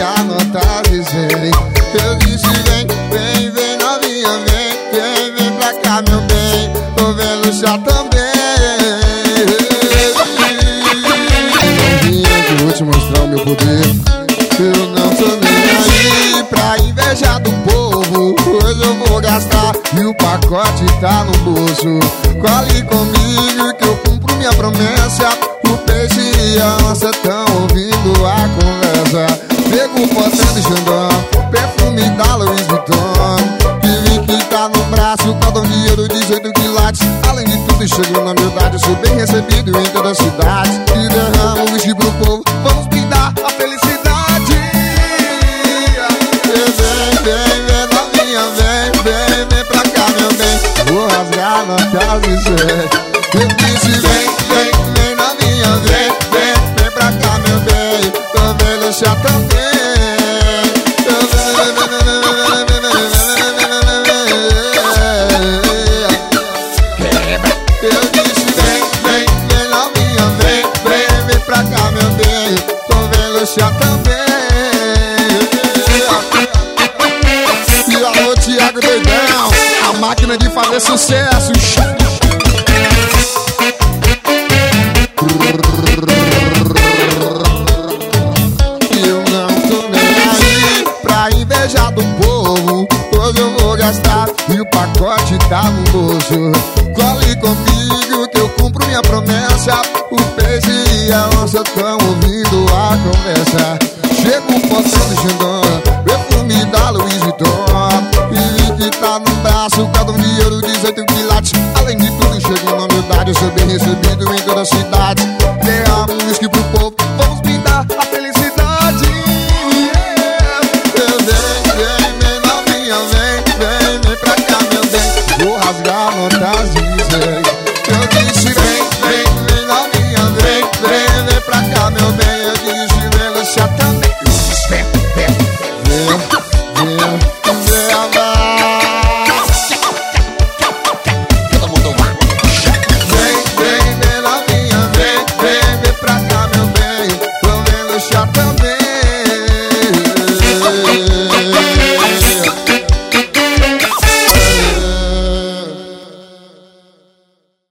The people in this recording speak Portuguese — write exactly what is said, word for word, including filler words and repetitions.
rasgar notas de cem. Eu disse vem, vem, vem novinha, vem, vem, vem pra cá meu bem, tô vendo já também. Novinha que eu vou te mostrar o meu poder. Eu não tô nem aí pra inveja do povo. Hoje eu vou gastar e o pacote tá no bolso. Cole comigo que eu cumpro minha promessa. O peixe e a onça tão ouvindo a conversa. Pego o potão de Xandão, perfume da Louis Vuitton, que vem que tá no braço, cordão de ouro, dezoito quilates. Além de tudo, chego na humildade, sou bem recebido em toda a cidade. E derramo o whisky pro povo, vamos brindar a felicidade. Vem, vem, vem, novinha, vem, vem, vem pra cá, meu bem, vou rasgar na casa de cem. Eu disse vem, vem, vem, novinha, vem, vem, vem pra cá, meu bem, tô vendo já também. Eu disse vem, vem, vem, novinha, vem, vem, vem pra cá, meu bem, tô vendo já também. Thiago Doidão, a máquina de fazer sucesso. Eu não tô nem aí pra inveja do povo. Hoje eu vou gastar e o pacote tá no bolso. Cole comigo que eu cumpro minha promessa. O peixe e a onça tão ouvindo a conversa. Chega um potão de Xandão, perfume da Louis Vuitton, e que tá no braço, cordão de ouro, dezoito quilates. Além de tudo, chego na humildade, eu sou bem recebido em toda a cidade. Derramo um whisky pro povo,